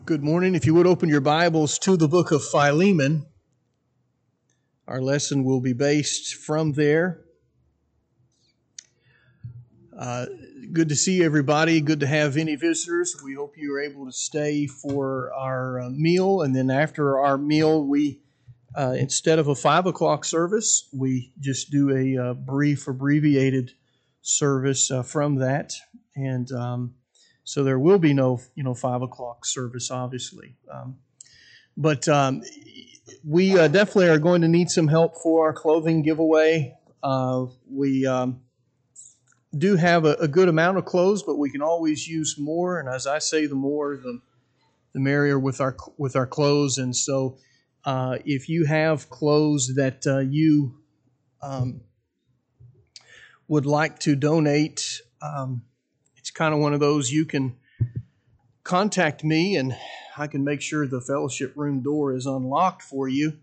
Good morning. If you would open your Bibles to the book of Philemon, our lesson will be based from there. Good to see everybody. Good to have any visitors. We hope you are able to stay for our meal. And then after our meal, we, instead of a 5 o'clock service, we just do a brief abbreviated service from that. And so there will be no 5 o'clock service, obviously. But we definitely are going to need some help for our clothing giveaway. We do have a good amount of clothes, but we can always use more. And as I say, the more, the merrier with our clothes. And so, if you have clothes that you would like to donate, it's kind of one of those you can contact me, and I can make sure the fellowship room door is unlocked for you,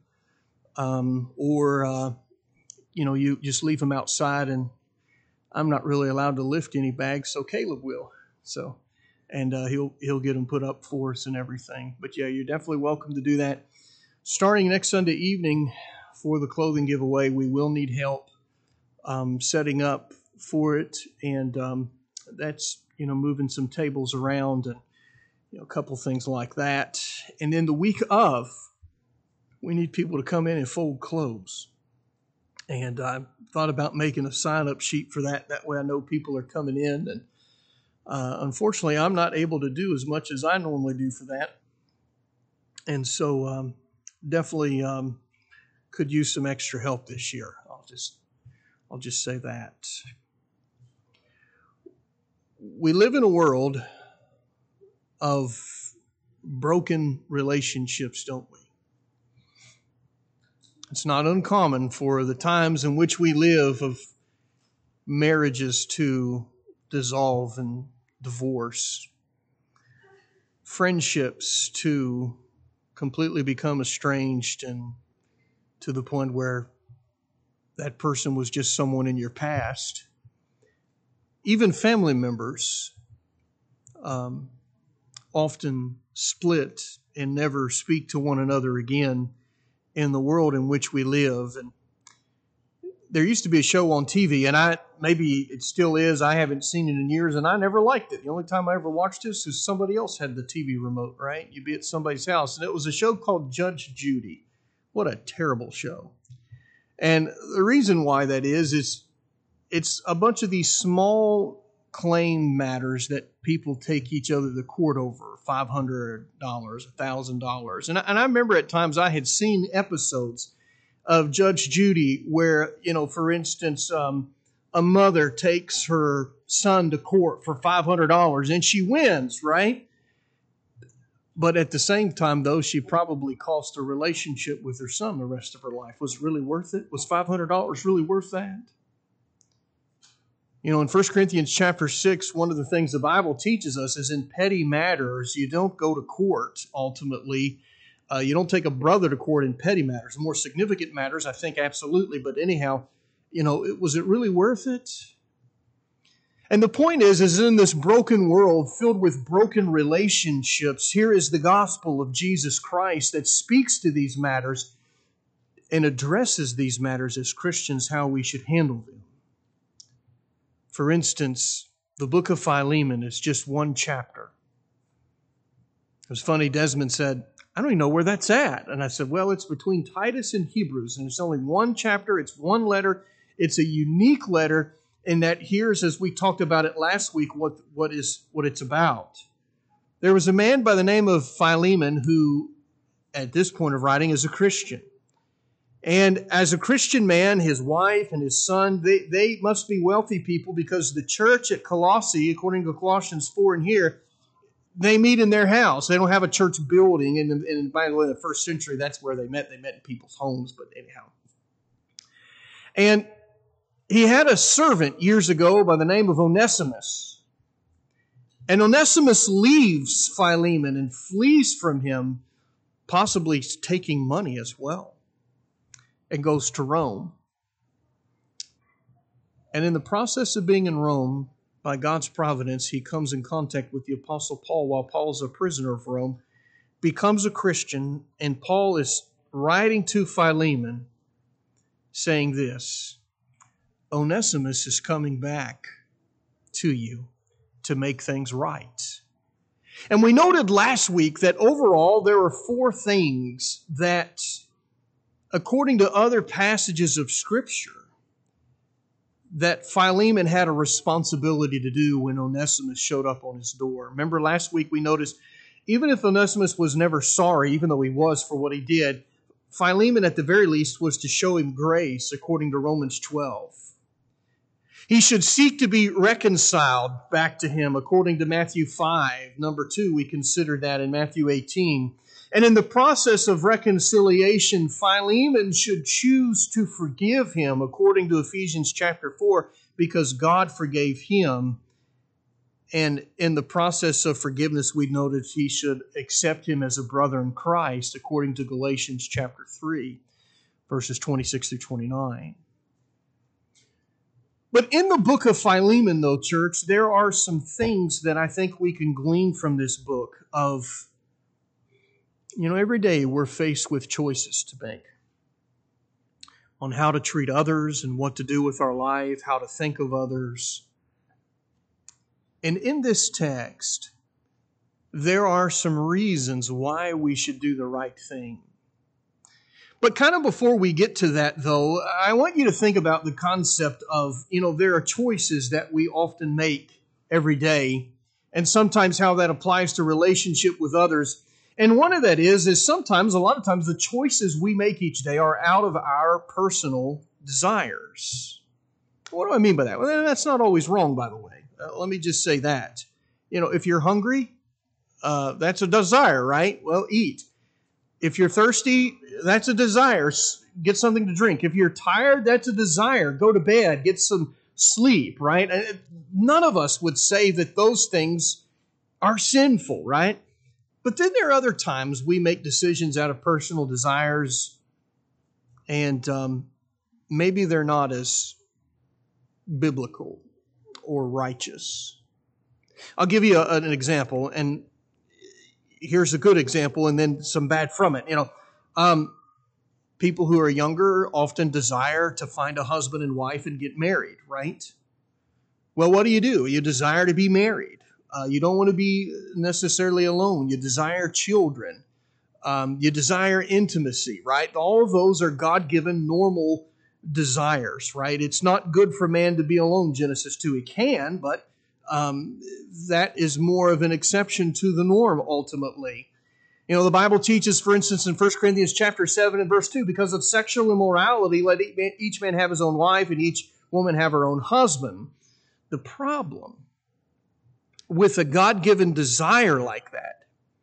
or you just leave them outside, and I'm not really allowed to lift any bags, so Caleb will. So, and he'll get them put up for us and everything. But yeah, you're definitely welcome to do that. Starting next Sunday evening for the clothing giveaway, we will need help setting up for it, and that's moving some tables around and a couple things like that. And then the week of, we need people to come in and fold clothes. And I thought about making a sign-up sheet for that. That way I know people are coming in. And unfortunately, I'm not able to do as much as I normally do for that. And so definitely could use some extra help this year. I'll just say that. We live in a world of broken relationships, don't we? It's not uncommon for the times in which we live of marriages to dissolve and divorce, friendships to completely become estranged, and to the point where that person was just someone in your past. Even family members often split and never speak to one another again in the world in which we live. And there used to be a show on TV, and maybe it still is. I haven't seen it in years, and I never liked it. The only time I ever watched this was somebody else had the TV remote, right? You'd be at somebody's house, and it was a show called Judge Judy. What a terrible show. And the reason why that is it's a bunch of these small claim matters that people take each other to court over, $500, $1,000. And I remember at times I had seen episodes of Judge Judy where, for instance, a mother takes her son to court for $500 and she wins, right? But at the same time, though, she probably cost a relationship with her son the rest of her life. Was it really worth it? Was $500 really worth that? In 1 Corinthians chapter 6, one of the things the Bible teaches us is in petty matters, you don't go to court ultimately. You don't take a brother to court in petty matters. The more significant matters, I think, absolutely. But anyhow, was it really worth it? And the point is in this broken world filled with broken relationships, here is the gospel of Jesus Christ that speaks to these matters and addresses these matters as Christians, how we should handle them. For instance, the book of Philemon is just one chapter. It was funny, Desmond said, I don't even know where that's at. And I said, well, it's between Titus and Hebrews, and it's only one chapter, it's one letter. It's a unique letter in that here's, as we talked about it last week, what it's about. There was a man by the name of Philemon who, at this point of writing, is a Christian. And as a Christian man, his wife and his son, they must be wealthy people because the church at Colossae, according to Colossians 4 and here, they meet in their house. They don't have a church building. And by the way, in the first century, that's where they met. They met in people's homes, but anyhow. And he had a servant years ago by the name of Onesimus. And Onesimus leaves Philemon and flees from him, possibly taking money as well, and goes to Rome. And in the process of being in Rome, by God's providence, he comes in contact with the Apostle Paul while Paul is a prisoner of Rome. becomes a Christian, and Paul is writing to Philemon saying this: Onesimus is coming back to you to make things right. And we noted last week that overall there are 4 things that, according to other passages of Scripture, that Philemon had a responsibility to do when Onesimus showed up on his door. Remember last week we noticed, even if Onesimus was never sorry, even though he was for what he did, Philemon at the very least was to show him grace according to Romans 12. He should seek to be reconciled back to him according to Matthew 5. Number 2, we considered that in Matthew 18. And in the process of reconciliation, Philemon should choose to forgive him according to Ephesians chapter 4 because God forgave him. And in the process of forgiveness, we noted he should accept him as a brother in Christ according to Galatians chapter 3, verses 26 through 29. But in the book of Philemon, though, church, there are some things that I think we can glean from this book of, every day we're faced with choices to make on how to treat others and what to do with our life, how to think of others. And in this text, there are some reasons why we should do the right thing. But kind of before we get to that, though, I want you to think about the concept of, there are choices that we often make every day, and sometimes how that applies to relationship with others. And one of that is a lot of times, the choices we make each day are out of our personal desires. What do I mean by that? Well, that's not always wrong, by the way. Let me just say that. If you're hungry, that's a desire, right? Well, eat. If you're thirsty, that's a desire. Get something to drink. If you're tired, that's a desire. Go to bed. Get some sleep, right? None of us would say that those things are sinful, right? But then there are other times we make decisions out of personal desires, and maybe they're not as biblical or righteous. I'll give you an example, and here's a good example, and then some bad from it. People who are younger often desire to find a husband and wife and get married, right? Well, what do? You desire to be married. You don't want to be necessarily alone. You desire children. You desire intimacy, right? All of those are God-given normal desires, right? It's not good for man to be alone, Genesis 2. He can, but that is more of an exception to the norm ultimately. The Bible teaches, for instance, in 1 Corinthians chapter 7 and verse 2, because of sexual immorality, let each man have his own wife and each woman have her own husband. The problem with a God-given desire like that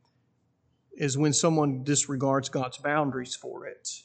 is when someone disregards God's boundaries for it.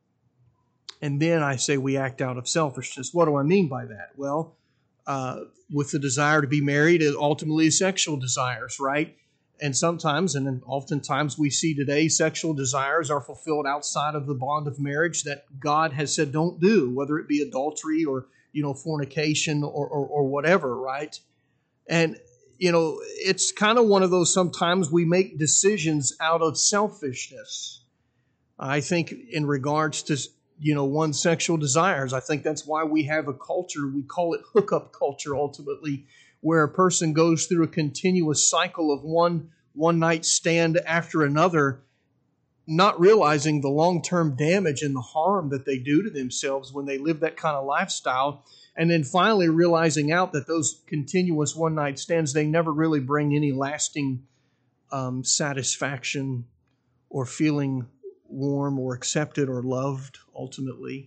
And then I say we act out of selfishness. What do I mean by that? Well, with the desire to be married, it ultimately is sexual desires, right? And sometimes, and oftentimes we see today, sexual desires are fulfilled outside of the bond of marriage that God has said don't do, whether it be adultery or, fornication or whatever, right? And, it's kind of one of those, sometimes we make decisions out of selfishness. I think in regards to, one's sexual desires, I think that's why we have a culture, we call it hookup culture ultimately, where a person goes through a continuous cycle of one night stand after another, not realizing the long-term damage and the harm that they do to themselves when they live that kind of lifestyle, and then finally realizing out that those continuous one-night stands, they never really bring any lasting satisfaction or feeling warm or accepted or loved ultimately.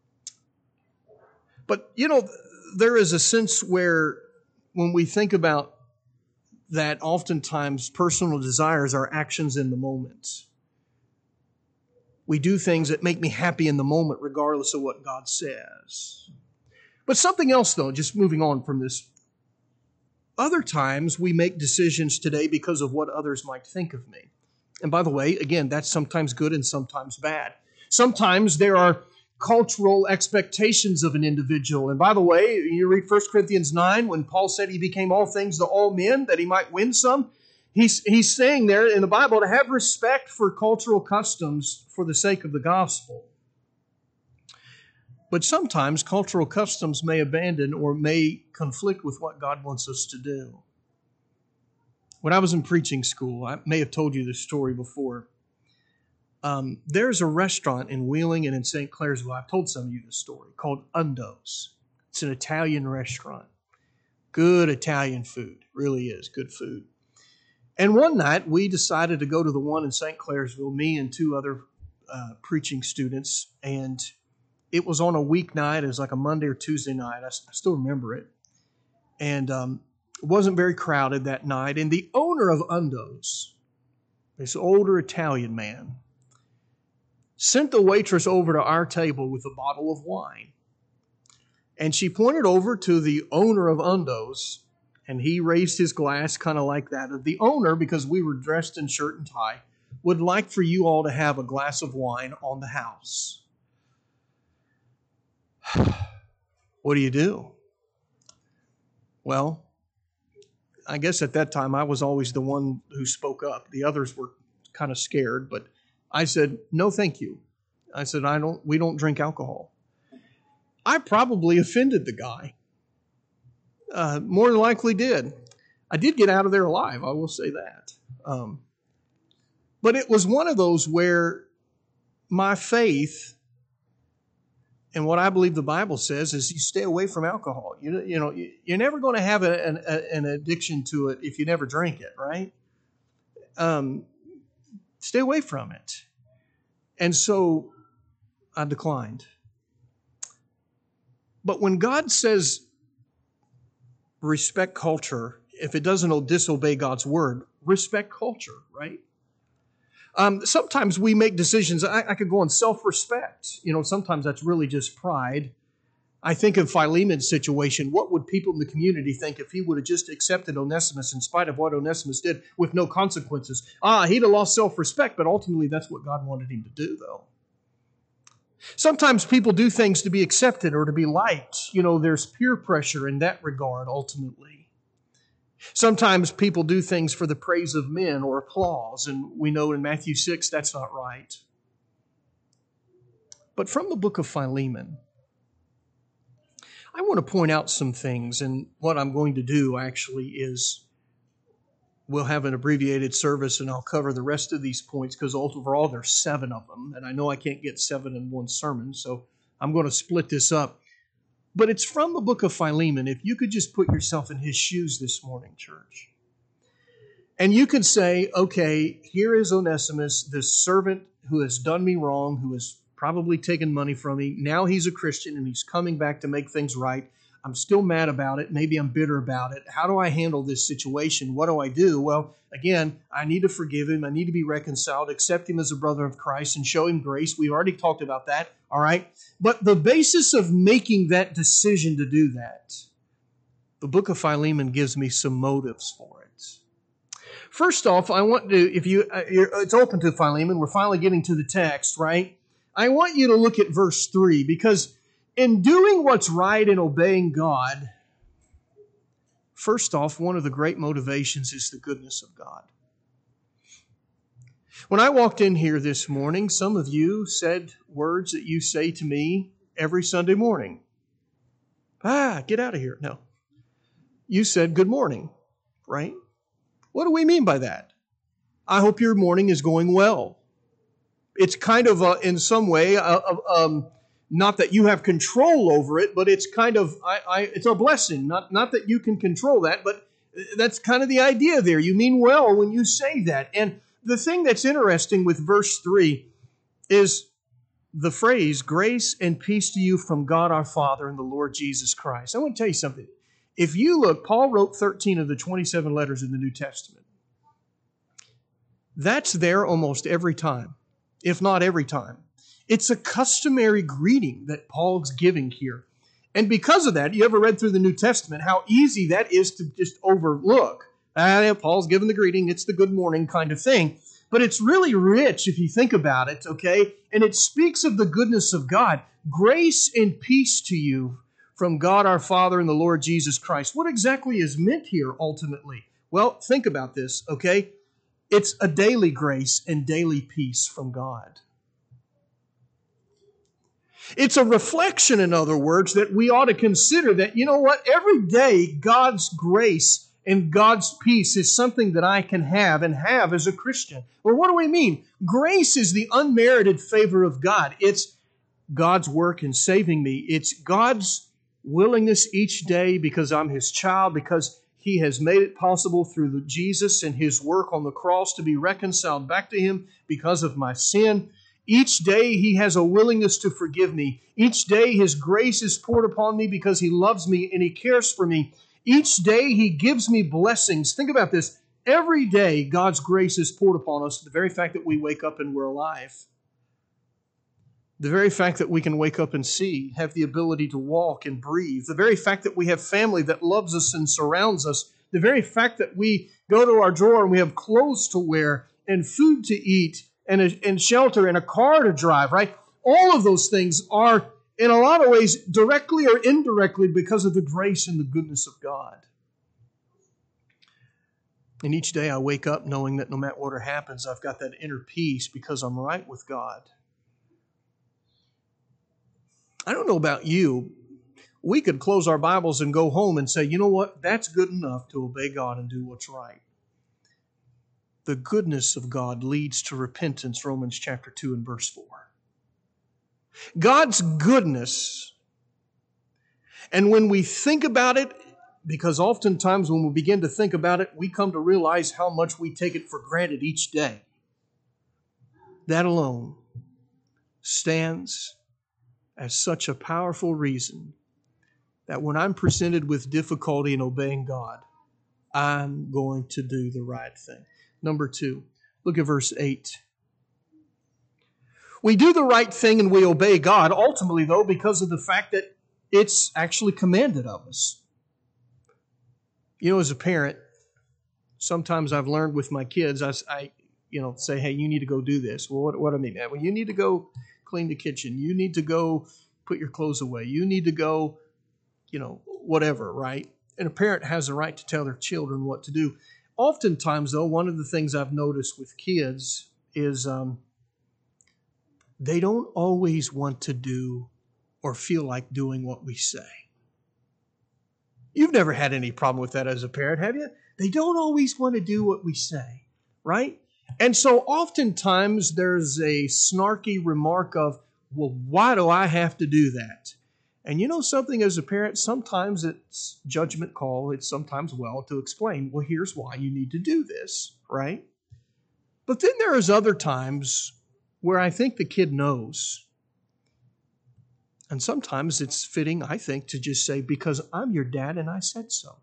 But, there is a sense where when we think about that, oftentimes personal desires are actions in the moment. We do things that make me happy in the moment regardless of what God says. But something else, though, just moving on from this. Other times we make decisions today because of what others might think of me. And by the way, again, that's sometimes good and sometimes bad. Sometimes there are cultural expectations of an individual. And by the way, you read 1 Corinthians 9, when Paul said he became all things to all men, that he might win some, He's saying there in the Bible to have respect for cultural customs for the sake of the gospel. But sometimes cultural customs may abandon or may conflict with what God wants us to do. When I was in preaching school, I may have told you this story before. There's a restaurant in Wheeling and in St. Clairsville, I've told some of you this story, called Undo's. It's an Italian restaurant. Good Italian food, really is good food. And one night we decided to go to the one in St. Clairsville, me and two other preaching students, and it was on a weeknight. It was like a Monday or Tuesday night. I still remember it. And it wasn't very crowded that night. And the owner of Undo's, this older Italian man, sent the waitress over to our table with a bottle of wine. And she pointed over to the owner of Undo's, and he raised his glass kind of like that. The owner, because we were dressed in shirt and tie, would like for you all to have a glass of wine on the house. What do you do? Well, I guess at that time I was always the one who spoke up. The others were kind of scared, but I said, no, thank you. I said, we don't drink alcohol. I probably offended the guy. More than likely did. I did get out of there alive, I will say that. But it was one of those where my faith and what I believe the Bible says is you stay away from alcohol. You're never going to have an addiction to it if you never drink it, right? Stay away from it. And so I declined. But when God says respect culture, if it doesn't disobey God's word, respect culture, right? Sometimes we make decisions. I could go on self-respect. Sometimes that's really just pride. I think of Philemon's situation. What would people in the community think if he would have just accepted Onesimus in spite of what Onesimus did with no consequences? He'd have lost self-respect, but ultimately that's what God wanted him to do, though. Sometimes people do things to be accepted or to be liked. There's peer pressure in that regard, ultimately. Sometimes people do things for the praise of men or applause, and we know in Matthew 6 that's not right. But from the book of Philemon, I want to point out some things, and what I'm going to do actually is we'll have an abbreviated service, and I'll cover the rest of these points because overall there's 7 of them, and I know I can't get 7 in one sermon, so I'm going to split this up. But it's from the book of Philemon. If you could just put yourself in his shoes this morning, church. And you could say, okay, here is Onesimus, this servant who has done me wrong, who has probably taken money from me. Now he's a Christian and he's coming back to make things right. I'm still mad about it. Maybe I'm bitter about it. How do I handle this situation? What do I do? Well, again, I need to forgive him. I need to be reconciled, accept him as a brother of Christ, and show him grace. We've already talked about that, all right? But the basis of making that decision to do that, the book of Philemon gives me some motives for it. First off, I want to, it's open to Philemon. We're finally getting to the text, right? I want you to look at verse 3 because in doing what's right and obeying God, first off, one of the great motivations is the goodness of God. When I walked in here this morning, some of you said words that you say to me every Sunday morning. Get out of here. No. You said good morning, right? What do we mean by that? I hope your morning is going well. It's kind of, in some way, not that you have control over it, but it's kind of, it's a blessing. Not that you can control that, but that's kind of the idea there. You mean well when you say that. And the thing that's interesting with verse 3 is the phrase, grace and peace to you from God our Father and the Lord Jesus Christ. I want to tell you something. If you look, Paul wrote 13 of the 27 letters in the New Testament. That's there almost every time, if not every time. It's a customary greeting that Paul's giving here. And because of that, you ever read through the New Testament how easy that is to just overlook. Paul's giving the greeting, it's the good morning kind of thing. But it's really rich if you think about it, okay? And it speaks of the goodness of God. Grace and peace to you from God our Father and the Lord Jesus Christ. What exactly is meant here ultimately? Well, think about this, okay? It's a daily grace and daily peace from God. It's a reflection, in other words, that we ought to consider that, you know what, every day God's grace and God's peace is something that I can have and have as a Christian. Well, what do we mean? Grace is the unmerited favor of God. It's God's work in saving me. It's God's willingness each day because I'm His child, because He has made it possible through Jesus and His work on the cross to be reconciled back to Him because of my sin. Each day He has a willingness to forgive me. Each day His grace is poured upon me because He loves me and He cares for me. Each day He gives me blessings. Think about this. Every day God's grace is poured upon us. The very fact that we wake up and we're alive. The very fact that we can wake up and see, have the ability to walk and breathe. The very fact that we have family that loves us and surrounds us. The very fact that we go to our drawer and we have clothes to wear and food to eat and shelter and a car to drive, right? All of those things are, in a lot of ways, directly or indirectly because of the grace and the goodness of God. And each day I wake up knowing that no matter what happens, I've got that inner peace because I'm right with God. I don't know about you. We could close our Bibles and go home and say, you know what? That's good enough to obey God and do what's right. The goodness of God leads to repentance, Romans chapter 2 and verse 4. God's goodness, and when we think about it, because oftentimes when we begin to think about it, we come to realize how much we take it for granted each day. That alone stands as such a powerful reason that when I'm presented with difficulty in obeying God, I'm going to do the right thing. Number 2, look at verse 8. We do the right thing and we obey God, ultimately, though, because of the fact that it's actually commanded of us. You know, as a parent, sometimes I've learned with my kids, I say, hey, you need to go do this. Well, what do I mean? Well, you need to go clean the kitchen. You need to go put your clothes away. You need to go, whatever, right? And a parent has a right to tell their children what to do. Oftentimes, though, one of the things I've noticed with kids is they don't always want to do or feel like doing what we say. You've never had any problem with that as a parent, have you? They don't always want to do what we say, right? And so oftentimes there's a snarky remark of, well, why do I have to do that? And you know something, as a parent, sometimes it's judgment call. It's sometimes well to explain, well, here's why you need to do this, right? But then there's other times where I think the kid knows. And sometimes it's fitting, I think, to just say, because I'm your dad and I said so.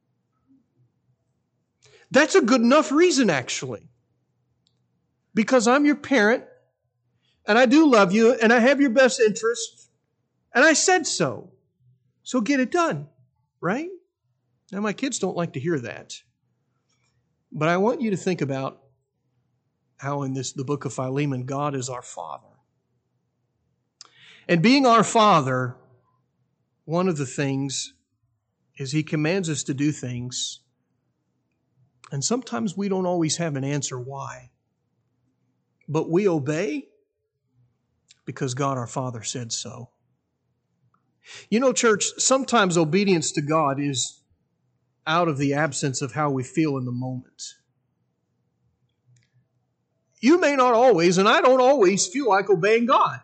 That's a good enough reason, actually. Because I'm your parent, and I do love you, and I have your best interest, and I said so. So get it done, right? Now, my kids don't like to hear that. But I want you to think about how in the book of Philemon, God is our Father. And being our Father, one of the things is He commands us to do things, and sometimes we don't always have an answer why. But we obey because God our Father said so. You know, church, sometimes obedience to God is out of the absence of how we feel in the moment. You may not always, and I don't always, feel like obeying God.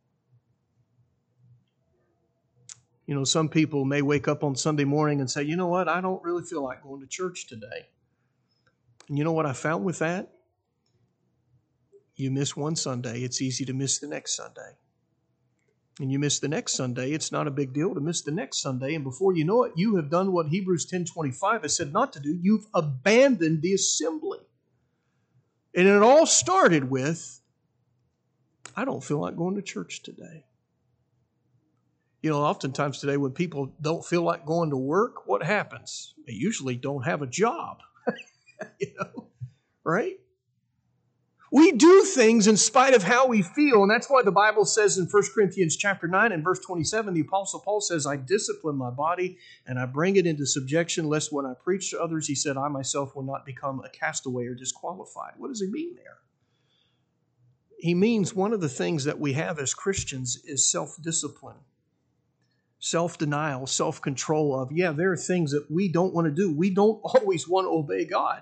You know, some people may wake up on Sunday morning and say, you know what, I don't really feel like going to church today. And you know what I found with that? You miss one Sunday, it's easy to miss the next Sunday. And you miss the next Sunday, it's not a big deal to miss the next Sunday. And before you know it, you have done what Hebrews 10:25 has said not to do. You've abandoned the assembly. And it all started with, I don't feel like going to church today. You know, oftentimes today when people don't feel like going to work, what happens? They usually don't have a job, right? We do things in spite of how we feel, and that's why the Bible says in 1 Corinthians chapter 9 and verse 27, the Apostle Paul says, I discipline my body and I bring it into subjection, lest when I preach to others, he said, I myself will not become a castaway or disqualified. What does he mean there? He means one of the things that we have as Christians is self-discipline, self-denial, self-control of, there are things that we don't want to do. We don't always want to obey God.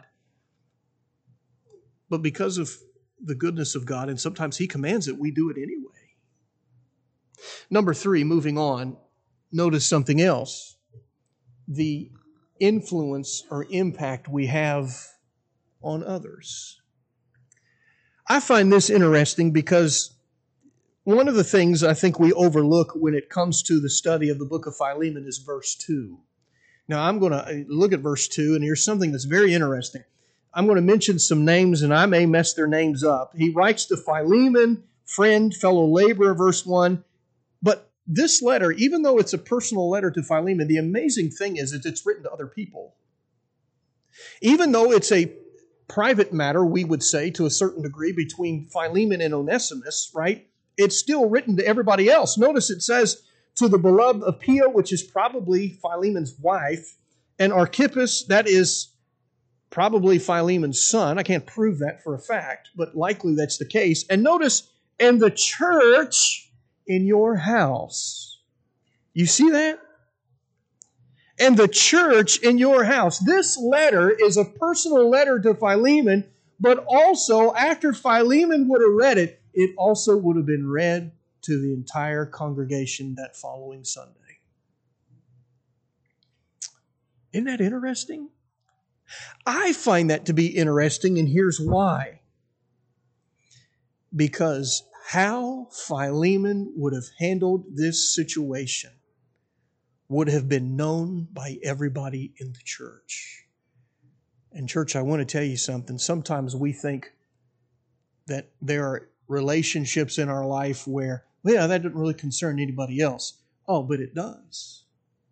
But because of the goodness of God, and sometimes He commands it, we do it anyway. Number 3, moving on, notice something else. The influence or impact we have on others. I find this interesting because one of the things I think we overlook when it comes to the study of the book of Philemon is verse 2. Now, I'm going to look at verse 2, and here's something that's very interesting. I'm going to mention some names, and I may mess their names up. He writes to Philemon, friend, fellow laborer, verse 1. But this letter, even though it's a personal letter to Philemon, the amazing thing is that it's written to other people. Even though it's a private matter, we would say, to a certain degree, between Philemon and Onesimus, right? It's still written to everybody else. Notice it says, to the beloved Apphia, which is probably Philemon's wife, and Archippus, that is probably Philemon's son. I can't prove that for a fact, but likely that's the case. And notice, and the church in your house. You see that? And the church in your house. This letter is a personal letter to Philemon, but also after Philemon would have read it, it also would have been read to the entire congregation that following Sunday. Isn't that interesting? I find that to be interesting, and here's why. Because how Philemon would have handled this situation would have been known by everybody in the church. And church, I want to tell you something. Sometimes we think that there are relationships in our life where, that doesn't really concern anybody else. Oh, but it does.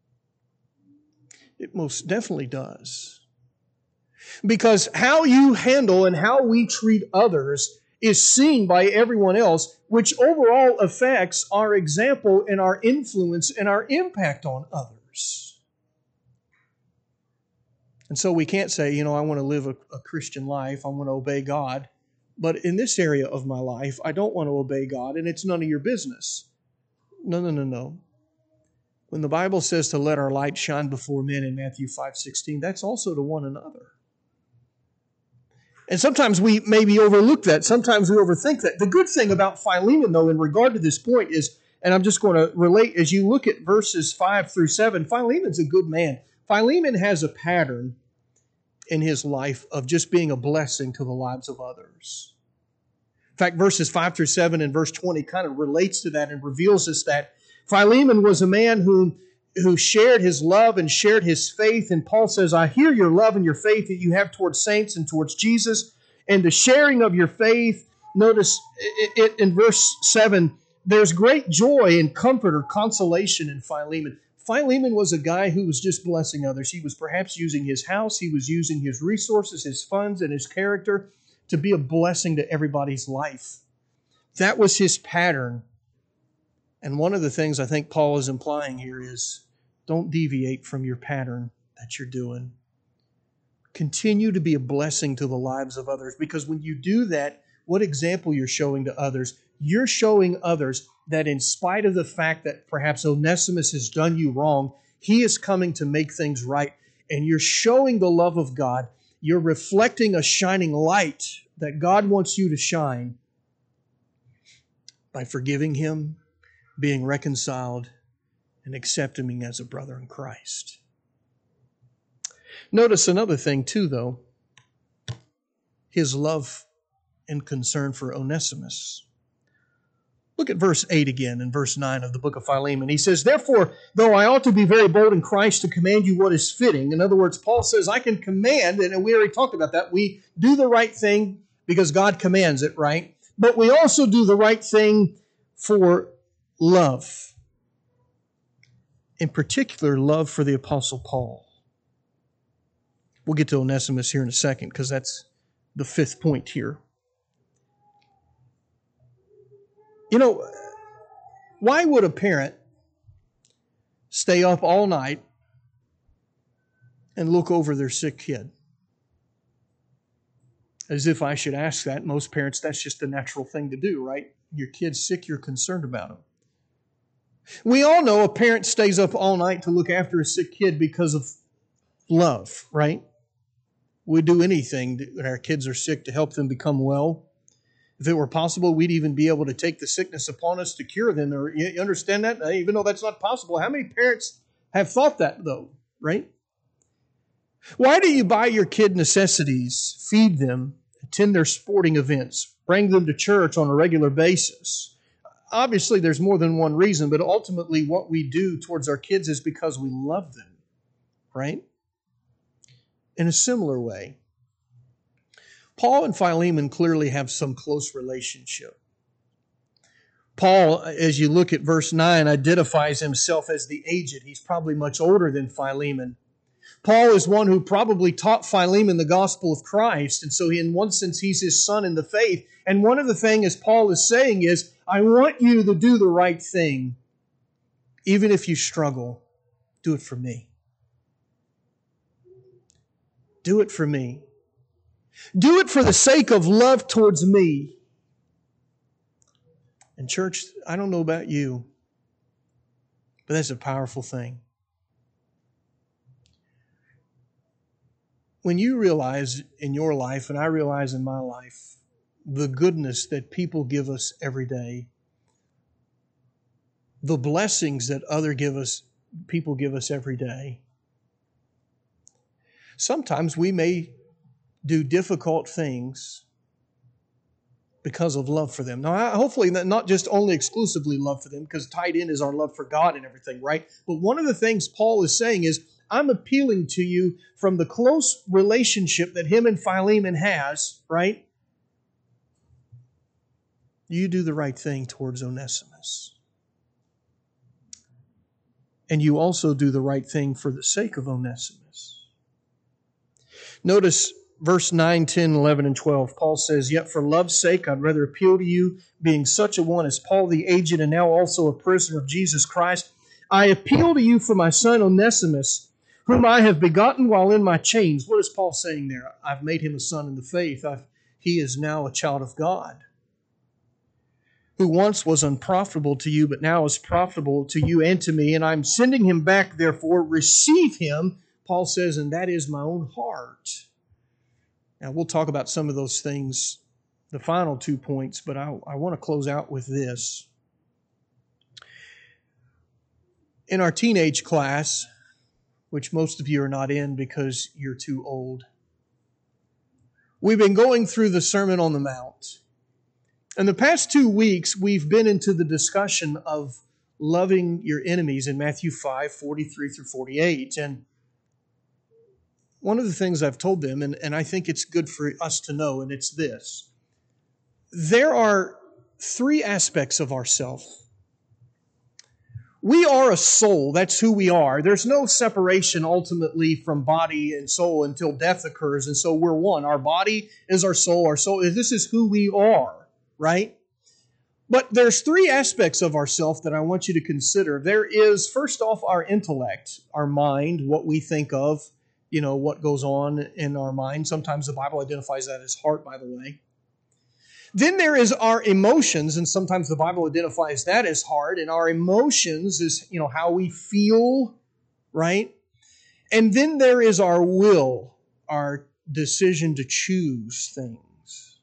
It most definitely does. Because how you handle and how we treat others is seen by everyone else, which overall affects our example and our influence and our impact on others. And so we can't say, I want to live a Christian life, I want to obey God, but in this area of my life, I don't want to obey God, and it's none of your business. No. When the Bible says to let our light shine before men in Matthew 5:16, that's also to one another. And sometimes we maybe overlook that. Sometimes we overthink that. The good thing about Philemon, though, in regard to this point is, and I'm just going to relate, as you look at verses 5 through 7, Philemon's a good man. Philemon has a pattern in his life of just being a blessing to the lives of others. In fact, verses 5 through 7 and verse 20 kind of relates to that and reveals us that Philemon was a man who shared his love and shared his faith. And Paul says, I hear your love and your faith that you have towards saints and towards Jesus. And the sharing of your faith, notice it in verse 7, there's great joy and comfort or consolation in Philemon. Philemon was a guy who was just blessing others. He was perhaps using his house, he was using his resources, his funds, and his character to be a blessing to everybody's life. That was his pattern. And one of the things I think Paul is implying here is don't deviate from your pattern that you're doing. Continue to be a blessing to the lives of others, because when you do that, what example you're showing to others? You're showing others that in spite of the fact that perhaps Onesimus has done you wrong, he is coming to make things right. And you're showing the love of God. You're reflecting a shining light that God wants you to shine by forgiving him, being reconciled, and accepting him as a brother in Christ. Notice another thing too, though. His love and concern for Onesimus. Look at verse 8 again and verse 9 of the book of Philemon. He says, therefore, though I ought to be very bold in Christ to command you what is fitting. In other words, Paul says, I can command, and we already talked about that. We do the right thing because God commands it, right? But we also do the right thing for love. In particular, love for the Apostle Paul. We'll get to Onesimus here in a second because that's the fifth point here. You know, why would a parent stay up all night and look over their sick kid? As if I should ask that. Most parents, that's just a natural thing to do, right? Your kid's sick, you're concerned about him. We all know a parent stays up all night to look after a sick kid because of love, right? We'd do anything when our kids are sick to help them become well. If it were possible, we'd even be able to take the sickness upon us to cure them. Or, you understand that? Even though that's not possible. How many parents have thought that, though, right? Why do you buy your kid necessities, feed them, attend their sporting events, bring them to church on a regular basis? Obviously, there's more than one reason, but ultimately what we do towards our kids is because we love them, right? In a similar way, Paul and Philemon clearly have some close relationship. Paul, as you look at verse 9, identifies himself as the aged. He's probably much older than Philemon. Paul is one who probably taught Philemon the gospel of Christ, and so in one sense he's his son in the faith. And one of the things Paul is saying is, I want you to do the right thing. Even if you struggle, do it for me. Do it for me. Do it for the sake of love towards me. And church, I don't know about you, but that's a powerful thing. When you realize in your life, and I realize in my life, the goodness that people give us every day, the blessings that people give us every day, sometimes we may do difficult things because of love for them. Now, hopefully not just only exclusively love for them, because tied in is our love for God and everything, right? But one of the things Paul is saying is, I'm appealing to you from the close relationship that him and Philemon has, right? You do the right thing towards Onesimus. And you also do the right thing for the sake of Onesimus. Notice verse 9, 10, 11, and 12. Paul says, Yet for love's sake I'd rather appeal to you, being such a one as Paul the aged and now also a prisoner of Jesus Christ. I appeal to you for my son Onesimus, whom I have begotten while in my chains. What is Paul saying there? I've made him a son in the faith. He is now a child of God, who once was unprofitable to you, but now is profitable to you and to me. And I'm sending him back, therefore, receive him, Paul says, and that is my own heart. Now, we'll talk about some of those things, the final 2 points, but I want to close out with this. In our teenage class, which most of you are not in because you're too old, we've been going through the Sermon on the Mount. In the past 2 weeks, we've been into the discussion of loving your enemies in Matthew 5, 43 through 48. And one of the things I've told them, and I think it's good for us to know, and it's this. There are 3 aspects of ourself. We are a soul. That's who we are. There's no separation ultimately from body and soul until death occurs. And so we're one. Our body is our soul. This is who we are, right? But there's 3 aspects of ourself that I want you to consider. There is, first off, our intellect, our mind, what we think of, what goes on in our mind. Sometimes the Bible identifies that as heart, by the way. Then there is our emotions, and sometimes the Bible identifies that as heart, and our emotions is, how we feel, right? And then there is our will, our decision to choose things.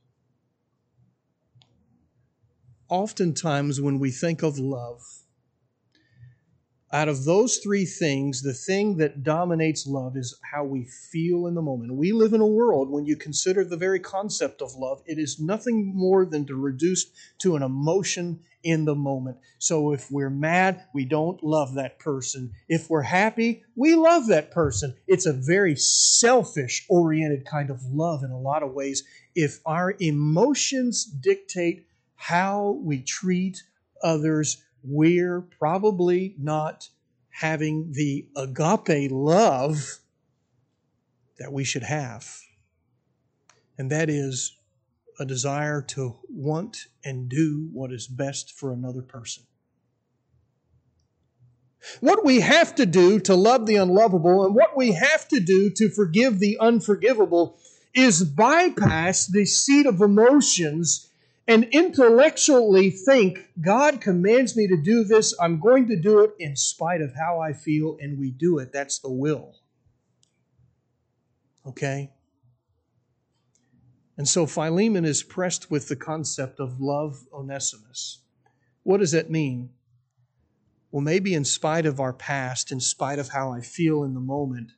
Oftentimes when we think of love, out of those 3 things, the thing that dominates love is how we feel in the moment. We live in a world, when you consider the very concept of love, it is nothing more than to reduce to an emotion in the moment. So if we're mad, we don't love that person. If we're happy, we love that person. It's a very selfish-oriented kind of love in a lot of ways. If our emotions dictate how we treat others, we're probably not having the agape love that we should have. And that is a desire to want and do what is best for another person. What we have to do to love the unlovable and what we have to do to forgive the unforgivable is bypass the seat of emotions and intellectually think, God commands me to do this, I'm going to do it in spite of how I feel, and we do it. That's the will. Okay? And so Philemon is pressed with the concept of love Onesimus. What does that mean? Well, maybe in spite of our past, in spite of how I feel in the moment,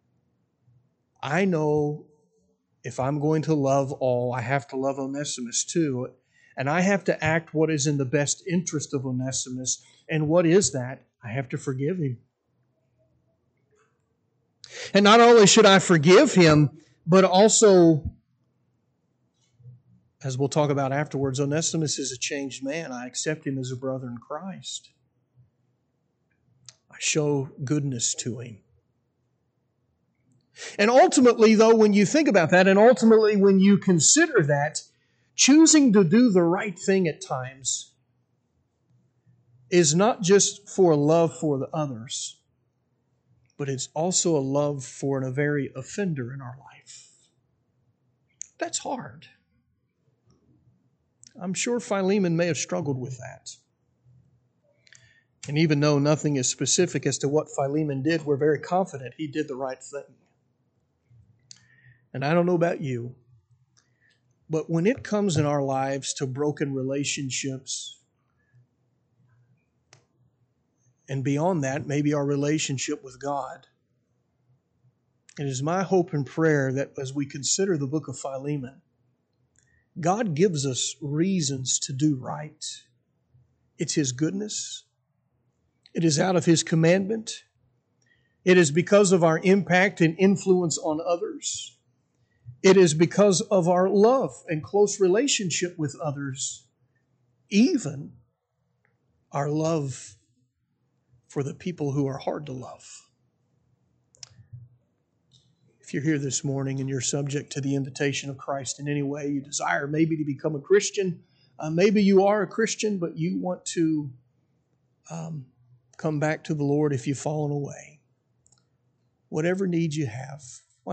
I know if I'm going to love all, I have to love Onesimus too. And I have to act what is in the best interest of Onesimus. And what is that? I have to forgive him. And not only should I forgive him, but also, as we'll talk about afterwards, Onesimus is a changed man. I accept him as a brother in Christ. I show goodness to him. And ultimately, though, when you think about that, and ultimately when you consider that, choosing to do the right thing at times is not just for love for the others, but it's also a love for a very offender in our life. That's hard. I'm sure Philemon may have struggled with that. And even though nothing is specific as to what Philemon did, we're very confident he did the right thing. And I don't know about you, but when it comes in our lives to broken relationships, and beyond that, maybe our relationship with God, it is my hope and prayer that as we consider the book of Philemon, God gives us reasons to do right. It's His goodness. It is out of His commandment. It is because of our impact and influence on others. It is because of our love and close relationship with others, even our love for the people who are hard to love. If you're here this morning and you're subject to the invitation of Christ in any way, you desire maybe to become a Christian, maybe you are a Christian, but you want to come back to the Lord if you've fallen away. Whatever need you have,